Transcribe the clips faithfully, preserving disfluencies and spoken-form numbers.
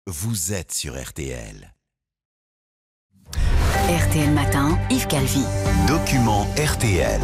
vous êtes sur R T L. R T L Matin, Yves Calvi. Document R T L.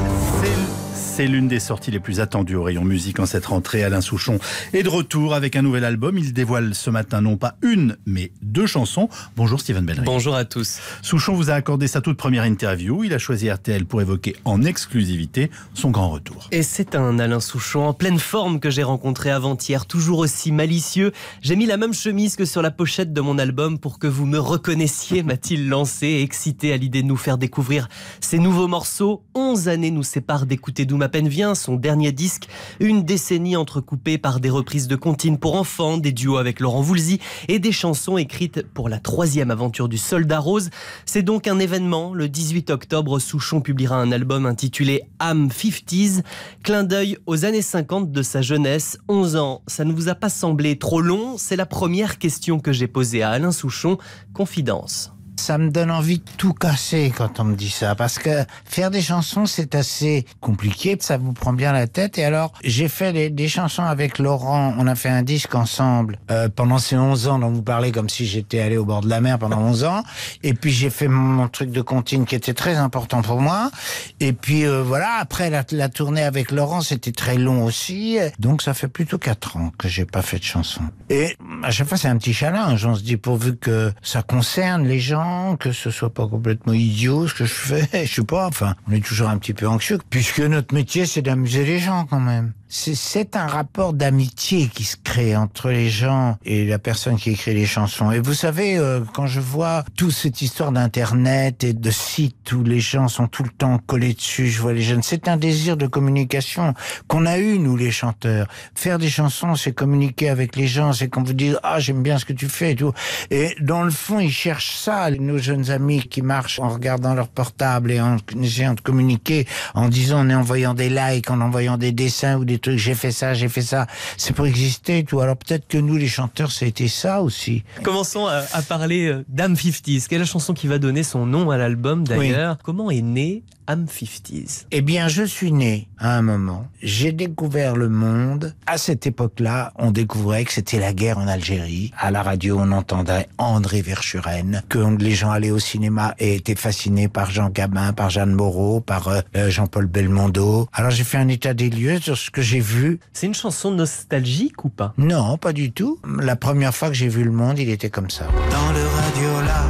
C'est l'une des sorties les plus attendues au rayon musique en cette rentrée. Alain Souchon est de retour avec un nouvel album. Il dévoile ce matin non pas une, mais deux chansons. Bonjour Steven Bellery. Bonjour à tous. Souchon vous a accordé sa toute première interview. Il a choisi R T L pour évoquer en exclusivité son grand retour. Et c'est un Alain Souchon en pleine forme que j'ai rencontré avant-hier, toujours aussi malicieux. J'ai mis la même chemise que sur la pochette de mon album pour que vous me reconnaissiez, m'a-t-il lancé, excité à l'idée de nous faire découvrir ses nouveaux morceaux. Onze années nous séparent d'écouter D'où ma peine vient, son dernier disque, une décennie entrecoupée par des reprises de comptines pour enfants, des duos avec Laurent Voulzy et des chansons écrites pour la troisième aventure du Soldat Rose. C'est donc un événement. Le dix-huit octobre, Souchon publiera un album intitulé I'm cinquantaines, clin d'œil aux années cinquante de sa jeunesse. onze ans, ça ne vous a pas semblé trop long? C'est la première question que j'ai posée à Alain Souchon. Confidence. Ça me donne envie de tout casser quand on me dit ça, parce que faire des chansons c'est assez compliqué, ça vous prend bien la tête. Et alors j'ai fait des, des chansons avec Laurent, on a fait un disque ensemble euh, pendant ces onze ans dont vous parlez, comme si j'étais allé au bord de la mer pendant onze ans. Et puis j'ai fait mon, mon truc de comptine qui était très important pour moi. Et puis euh, voilà, après la, la tournée avec Laurent c'était très long aussi, donc ça fait plutôt quatre ans que j'ai pas fait de chansons. Et à chaque fois c'est un petit challenge, on se dit pourvu que ça concerne les gens, que ce soit pas complètement idiot ce que je fais, je sais pas, enfin, on est toujours un petit peu anxieux, puisque notre métier c'est d'amuser les gens quand même. C'est, c'est un rapport d'amitié qui se crée entre les gens et la personne qui écrit les chansons. Et vous savez, euh, quand je vois toute cette histoire d'internet et de sites où les gens sont tout le temps collés dessus, je vois les jeunes, c'est un désir de communication qu'on a eu, nous les chanteurs. Faire des chansons, c'est communiquer avec les gens, c'est qu'on vous dit « Ah, j'aime bien ce que tu fais » et tout. Et dans le fond, ils cherchent ça, nos jeunes amis qui marchent en regardant leur portable et en essayant de communiquer, en disant, en envoyant des likes, en envoyant des dessins ou des trucs, j'ai fait ça, j'ai fait ça, c'est pour exister et tout. Alors peut-être que nous les chanteurs c'était ça aussi. Commençons à, à parler d'Am cinquantaines, qui est la chanson qui va donner son nom à l'album d'ailleurs. Oui. Comment est né Am cinquantaines? Eh bien je suis né à un moment, j'ai découvert le monde. À cette époque-là, on découvrait que c'était la guerre en Algérie. À la radio on entendait André Verschuren, que les gens allaient au cinéma et étaient fascinés par Jean Gabin, par Jeanne Moreau, par euh, Jean-Paul Belmondo. Alors j'ai fait un état des lieux sur ce que j'ai vu. C'est une chanson nostalgique ou pas? Non, pas du tout. La première fois que j'ai vu le monde, il était comme ça. Dans le radio là,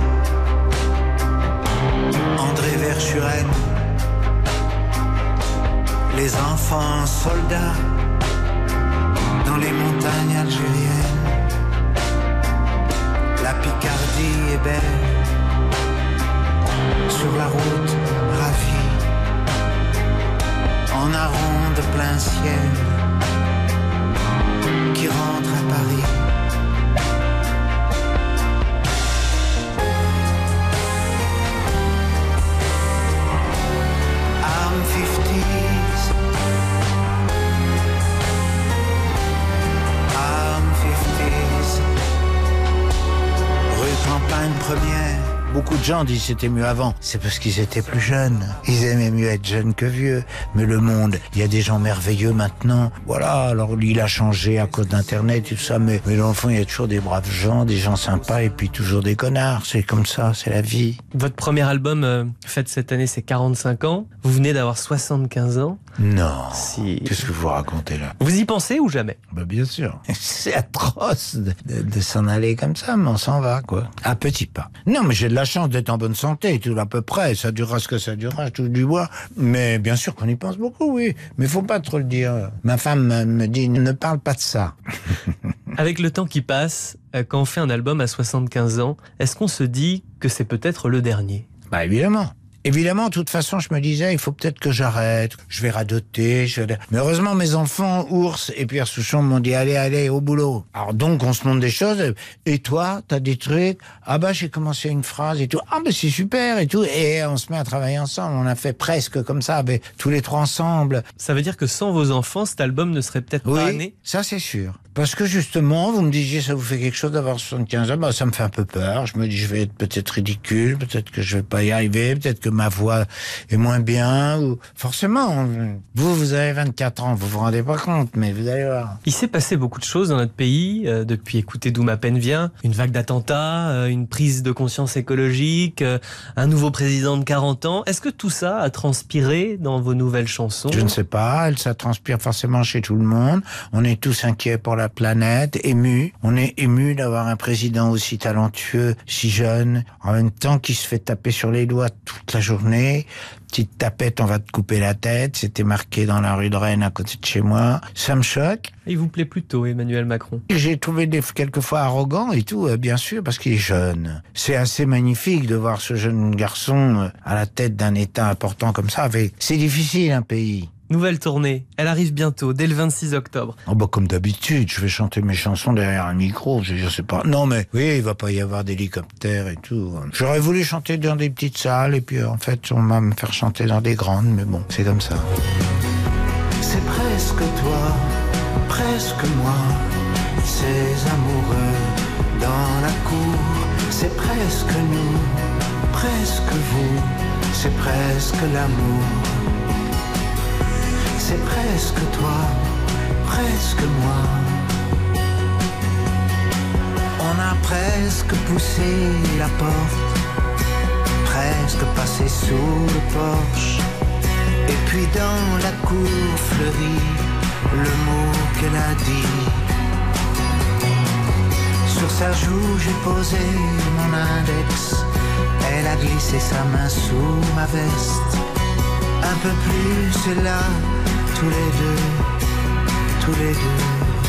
André Verschuren, les enfants soldats dans les montagnes algériennes. La Picardie est belle, sur la route ravie, en aronde plein ciel, qui rentre à Paris. I'm cinquantaines, I'm cinquantaines, rue Campagne Première. Beaucoup de gens disent c'était mieux avant. C'est parce qu'ils étaient plus jeunes. Ils aimaient mieux être jeunes que vieux. Mais le monde, il y a des gens merveilleux maintenant. Voilà, alors il a changé à cause d'Internet et tout ça. Mais, mais dans le fond, il y a toujours des braves gens, des gens sympas et puis toujours des connards. C'est comme ça, c'est la vie. Votre premier album, euh, fait cette année, c'est quarante-cinq ans. Vous venez d'avoir soixante-quinze ans. Non. Si. Qu'est-ce que vous racontez là? Vous y pensez ou jamais? Bah bien sûr. C'est atroce de, de, de s'en aller comme ça, mais on s'en va, quoi. À petits pas. Non, mais j'ai de la chance d'être en bonne santé, tout à peu près. Ça durera ce que ça durera, je touche du bois. Mais bien sûr qu'on y pense beaucoup, oui. Mais faut pas trop le dire. Ma femme me dit, ne parle pas de ça. Avec le temps qui passe, quand on fait un album à soixante-quinze ans, est-ce qu'on se dit que c'est peut-être le dernier? Bah évidemment. Évidemment, de toute façon, je me disais, il faut peut-être que j'arrête, je vais radoter. Je vais... Mais heureusement, mes enfants, Ours et Pierre Souchon, m'ont dit, allez, allez, au boulot. Alors donc, on se montre des choses. Et toi, t'as des trucs? Ah bah, j'ai commencé une phrase et tout. Ah bah, c'est super et tout. Et on se met à travailler ensemble. On a fait presque comme ça, mais tous les trois ensemble. Ça veut dire que sans vos enfants, cet album ne serait peut-être oui, pas né? Ça, c'est sûr. Parce que justement, vous me disiez, ça vous fait quelque chose d'avoir soixante-quinze ans? Bah, ça me fait un peu peur. Je me dis, je vais être peut-être ridicule, peut-être que je vais pas y arriver, peut-être que ma voix est moins bien. Ou... Forcément, vous, vous avez vingt-quatre ans, vous vous rendez pas compte, mais vous allez voir. Il s'est passé beaucoup de choses dans notre pays, euh, depuis Écoutez d'où ma peine vient. Une vague d'attentats, euh, une prise de conscience écologique, euh, un nouveau président de quarante ans. Est-ce que tout ça a transpiré dans vos nouvelles chansons? Je ne sais pas, ça transpire forcément chez tout le monde. On est tous inquiets pour la planète, émus. On est émus d'avoir un président aussi talentueux, si jeune, en même temps qui se fait taper sur les doigts toute la journée. Petite tapette, on va te couper la tête. C'était marqué dans la rue de Rennes à côté de chez moi. Ça me choque. Il vous plaît plutôt, Emmanuel Macron? J'ai trouvé des, quelquefois arrogant et tout, euh, bien sûr, parce qu'il est jeune. C'est assez magnifique de voir ce jeune garçon euh, à la tête d'un État important comme ça. Mais c'est difficile, un pays. Nouvelle tournée, elle arrive bientôt, dès le vingt-six octobre. Oh bah comme d'habitude, je vais chanter mes chansons derrière un micro, je, je sais pas. Non mais, oui, il va pas y avoir d'hélicoptère et tout. J'aurais voulu chanter dans des petites salles et puis en fait, on va me faire chanter dans des grandes, mais bon, c'est comme ça. C'est presque toi, presque moi, ces amoureux dans la cour. C'est presque nous, presque vous, c'est presque l'amour. C'est presque toi, presque moi. On a presque poussé la porte, presque passé sous le porche. Et puis dans la cour fleurit le mot qu'elle a dit. Sur sa joue j'ai posé mon index. Elle a glissé sa main sous ma veste. Un peu plus, c'est là, tous les deux, tous les deux.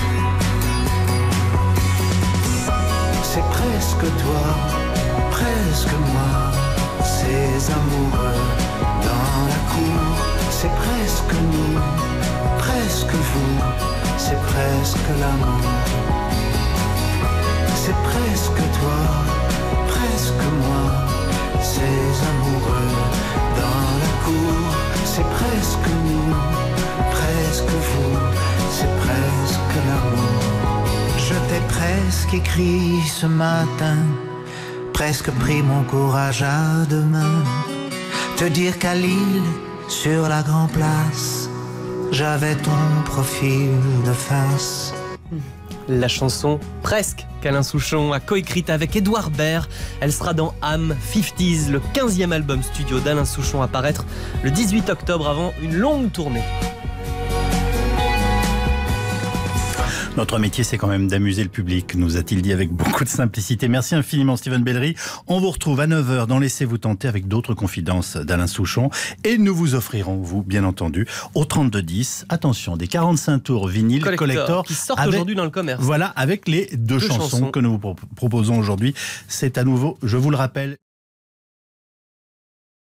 C'est presque toi, presque moi, ces amoureux dans la cour. C'est presque nous, presque vous, c'est presque l'amour. C'est presque toi, presque moi, ces amoureux dans la cour. C'est presque nous, presque vous, c'est presque l'amour. Je t'ai presque écrit ce matin, presque pris mon courage à deux mains. Te dire qu'à Lille, sur la Grand Place, j'avais ton profil de face. La chanson Presque qu'Alain Souchon a coécrite avec Édouard Baird. Elle sera dans Am cinquanta's, le quinzième album studio d'Alain Souchon, à paraître le dix-huit octobre avant une longue tournée. Notre métier, c'est quand même d'amuser le public, nous a-t-il dit avec beaucoup de simplicité. Merci infiniment, Steven Bellery. On vous retrouve à neuf heures dans Laissez-vous tenter avec d'autres confidences d'Alain Souchon. Et nous vous offrirons, vous, bien entendu, au trente-deux dix, attention, des quarante-cinq tours vinyle collector, collector. Qui sortent avec, aujourd'hui dans le commerce. Voilà, avec les deux, deux chansons, chansons que nous vous proposons aujourd'hui. C'est à nouveau, je vous le rappelle,